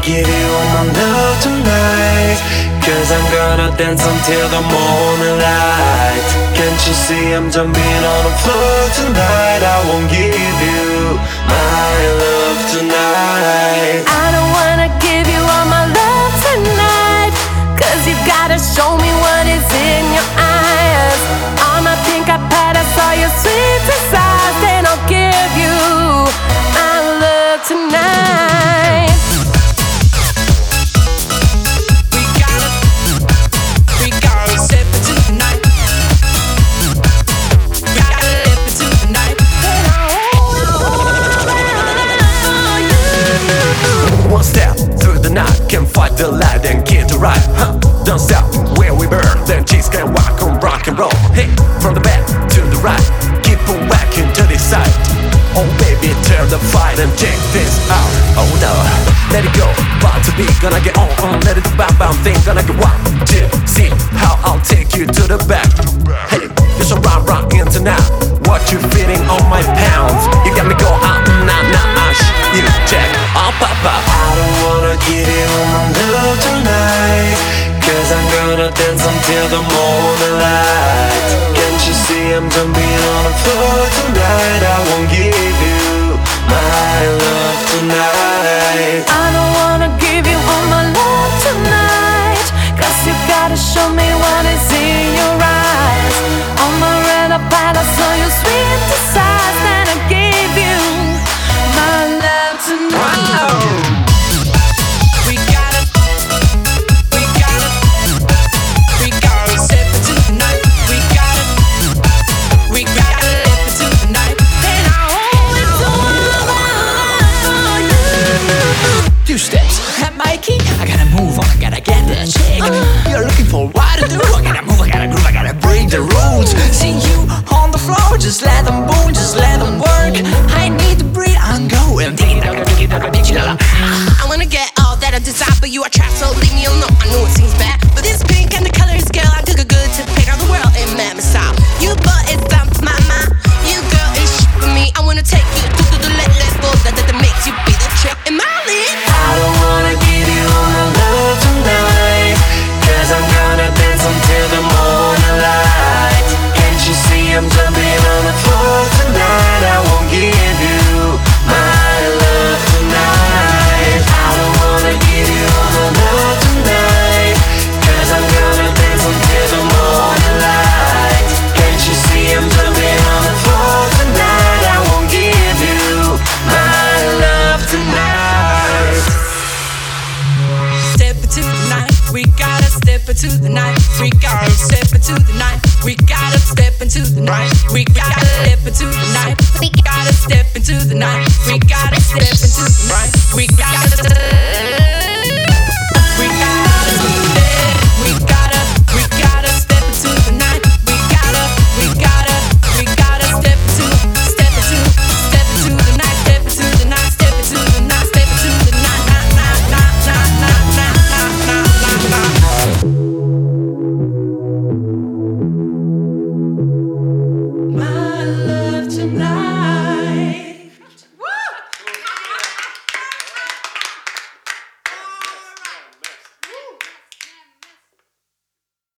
give you all my love tonight, 'cause I'm gonna dance until the morning light. Can't you see I'm jumping on the floor tonight? I won't give you my love tonight. I don't wanna give you all my love tonight, 'cause you gotta show me what is in your eyes. On my pink iPad I saw your sweet eyes, then I'll give you my love tonight. We gotta sip it tonight. We gotta live it tonight. One step through the night, can fight the light and get the right. Don't stop where we burn, then chase can walk on rock and roll. Hey, from the back to the right, keep on whacking to the side. Oh baby, turn the fight and check this out. Oh no, let it go, about to be gonna get on. Let it bam bam thing, gonna get 1, 2, see how I'll take you to the back. Hey, you so run into now. What you feeling on my pounds? You got me go out, nah, you check, up. I don't wanna give you all my love tonight, 'cause I'm gonna dance until the morning light. Can't you see I'm jumping on the floor tonight? I won't give you my love tonight. I don't wanna give you all my love tonight, 'cause you gotta show me what is in your eyes. On my red iPad I saw your sweet eyes, then I gave you my love tonight. We gotta sip it tonight. We gotta live it tonight. Then I hold it to you. 2 steps at Mikey. I gotta move on, I gotta get that check. You're looking for what to do. I gotta move, I gotta groove, I gotta break the rules. See you on the floor, just let them boom, just let them work. I need to breathe, I'm going. I wanna get all that I desire, but you are trapped, so leave me alone. I know it seems bad, but this pink and the color is girl. I took a good to pick out the world in my style. You but it's time for my mind. You girl is for me. I wanna take you to the level that makes you be the trick in my league. I don't wanna give you all my love tonight, 'cause I'm gonna dance until the morning light. Can't you see I'm jumping on the floor tonight? I won't give you my love tonight. I don't wanna give you all my love tonight, 'cause I'm gonna dance until the morning light. Can't you see I'm jumping on the floor tonight? I won't give you my love tonight. Step into the night. We gotta step into the night. We gotta step into the night. We gotta step into the night. We gotta live into the night. We gotta step into the night. We gotta step into the night. We gotta